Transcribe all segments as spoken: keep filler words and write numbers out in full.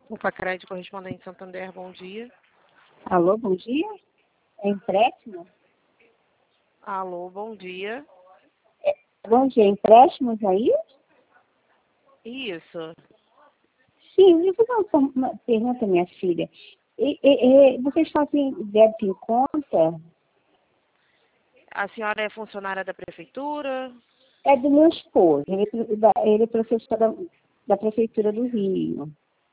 O Pacred correspondente Santander, bom dia. Alô, bom dia? É empréstimo? Alô, bom dia. É, bom dia, empréstimos aí? Isso. Sim, eu vou dar uma, uma pergunta, minha filha. E, e, e, vocês fazem débito em conta? A senhora é funcionária da prefeitura? É do meu esposo, ele, é da- ele é professor da, da Prefeitura do Rio.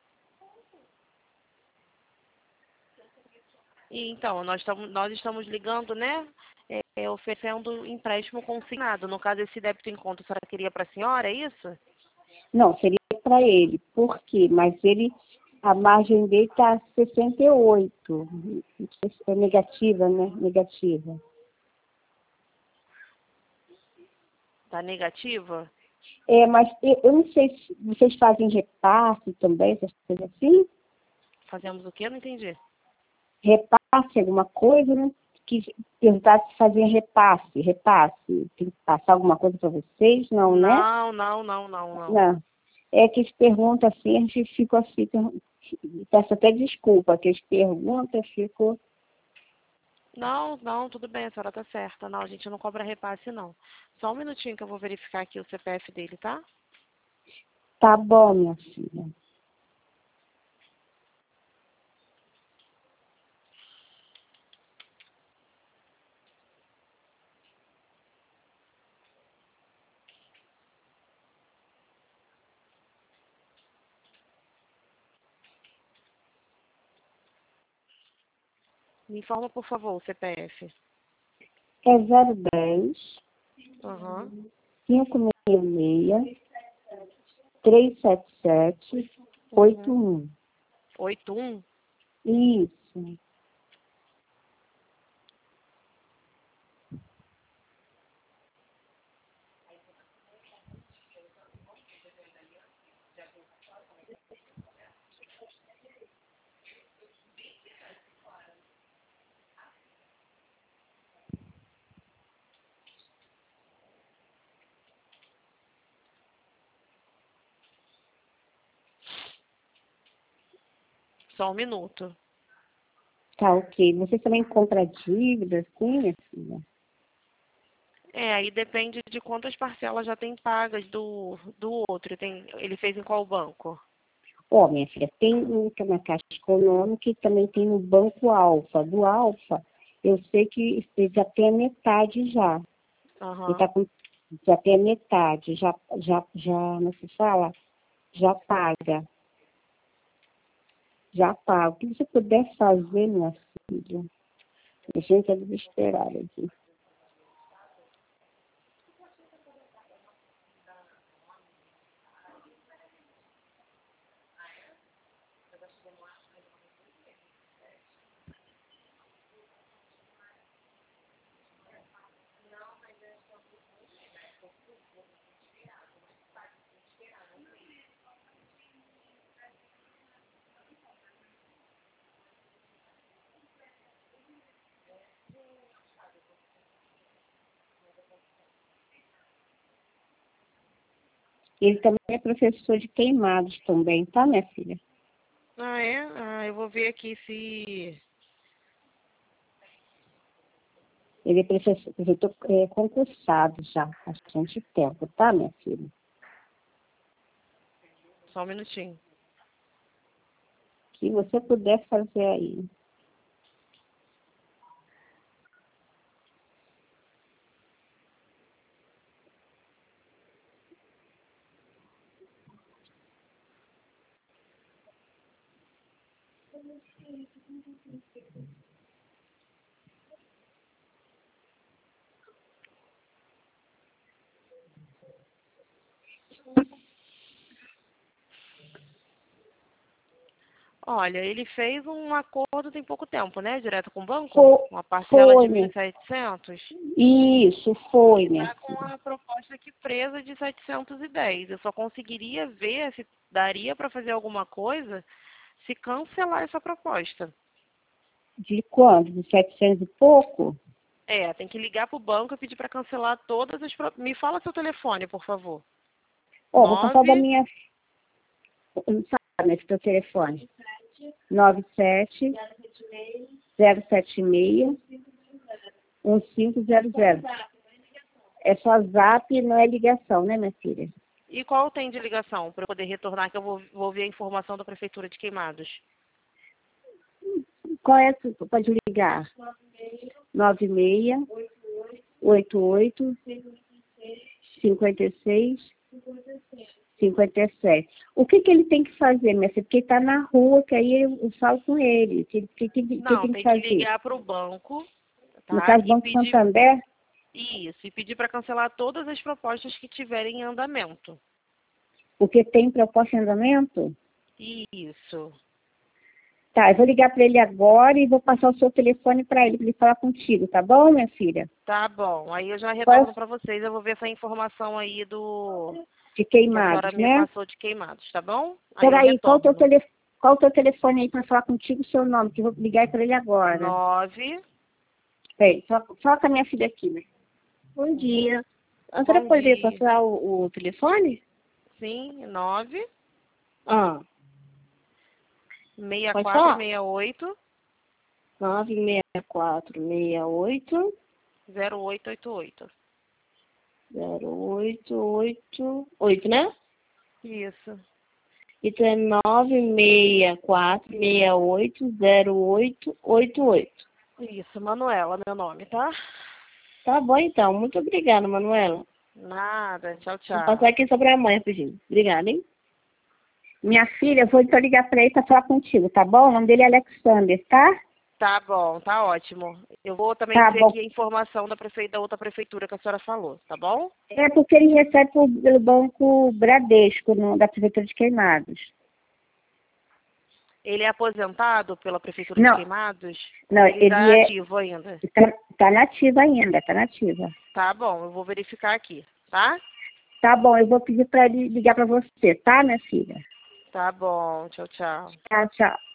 E, então, nós estamos, nós estamos ligando, né? É, é, oferecendo empréstimo consignado. No caso, esse débito em conta, a senhora queria para a senhora, é isso? Não, seria para ele. Por quê? Mas ele, a margem dele está sessenta e oito. É negativa, né? Negativa. Tá negativa? É, mas eu, eu não sei se vocês fazem repasse também, essas coisas assim? Fazemos o quê? Não entendi. Repasse, alguma coisa, né? Que perguntar se fazia repasse, repasse. Tem que passar alguma coisa para vocês? Não, né? Não, não, não, não, não. Não. É que eles perguntam assim, a gente fica assim, peço até desculpa, que eles perguntam, eu fico... Não, não, tudo bem, a senhora tá certa. Não, a gente não cobra repasse, não. Só um minutinho que eu vou verificar aqui o C P F dele, tá? Tá bom, minha filha. Me informa, por favor, o C P F. É zero dez, Aham. cinco seis seis, três sete sete, oito Uhum. um. oito um? Isso. Só um minuto. Tá, ok. Você também compra dívida, assim, minha filha? É, aí depende de quantas parcelas já tem pagas do, do outro. Tem, ele fez em qual banco? Ó, minha filha, tem um que é na Caixa Econômica e também tem no Banco Alfa. Do Alfa, eu sei que ele já tem a metade já. Ele Aham. tá com, já tem a metade, já, já, já, não se fala? Já paga. Já paga. O que você puder fazer, minha filha? A gente é desesperada aqui. Ele também é professor de queimados também, tá, minha filha? Ah, é? Ah, eu vou ver aqui se... Ele é professor, professor é, concursado já há bastante tempo, tá, minha filha? Só um minutinho. O que você puder fazer aí. Olha, ele fez um acordo tem pouco tempo, né? Direto com o banco. Foi, Uma parcela foi, de mil minha e setecentos. Isso, foi, E minha tá com filha. a proposta aqui presa de setecentos e dez. Eu só conseguiria ver se daria para fazer alguma coisa se cancelar essa proposta. De quanto? De setecentos e pouco? É, tem que ligar pro banco e pedir para cancelar todas as... pro- Me fala seu telefone, por favor. Ó, vou passar da Nove... minha... nesse teu telefone. nove sete zero sete seis um cinco zero zero. É só zap, não é ligação, né, minha filha? E qual tem de ligação para eu poder retornar, que eu vou, vou ver a informação da Prefeitura de Queimados? Qual é? Tu pode ligar? nove seis oito oito cinco seis cinco sete. O que, que ele tem que fazer, minha filha? Porque ele está na rua, que aí eu, eu falo com ele. O que, que, que, que Não, tem tem que fazer? que ligar para o banco, tá? No caso, E Banco pedir... Santander? Isso, e pedir para cancelar todas as propostas que tiverem em andamento. Porque tem proposta em andamento? Isso. Tá, eu vou ligar para ele agora e vou passar o seu telefone para ele, para ele falar contigo, tá bom, minha filha? Tá bom. Aí eu já Qual é retorno o- para vocês. Eu vou ver essa informação aí do De que a senhora Queimados, me né? passou de Queimados, tá bom? Aí eu Peraí, qual o teu retorno. telefone? Qual o teu telefone aí para falar contigo, o seu nome, que eu vou ligar para ele agora. Nove. Peraí, só, só com a minha filha aqui, né? Bom dia. A senhora Bom poderia dia. passar o, o telefone? Sim, nove. Ah, Meia pode quatro, falar. meia oito, nove seis quatro seis oito zero oito oito oito. zero oito oito oito, né? Isso. Então é nove seis quatro seis oito zero oito oito oito. Isso, Manuela, meu nome, tá? Tá bom, então. Muito obrigada, Manuela. Nada. Tchau, Vou tchau. passar aqui sobre a mãe, pedindo. Obrigada, hein? Minha filha, eu vou então ligar para ele para falar contigo, tá bom? O nome dele é Alexander, tá? Tá bom, tá ótimo. Eu vou também Tá ver bom. aqui a informação da, prefe... da outra prefeitura que a senhora falou, tá bom? É porque ele recebe por- pelo Banco Bradesco, no, da Prefeitura de Queimados. Ele é aposentado pela prefeitura de Não, Queimados? não, Ele ele tá é... ativo ainda? Tá, tá nativa ainda, tá nativa. Tá bom, eu vou verificar aqui, tá? Tá bom, eu vou pedir para ele ligar para você, tá, minha filha? Tá bom, tchau, tchau. Tchau, tchau.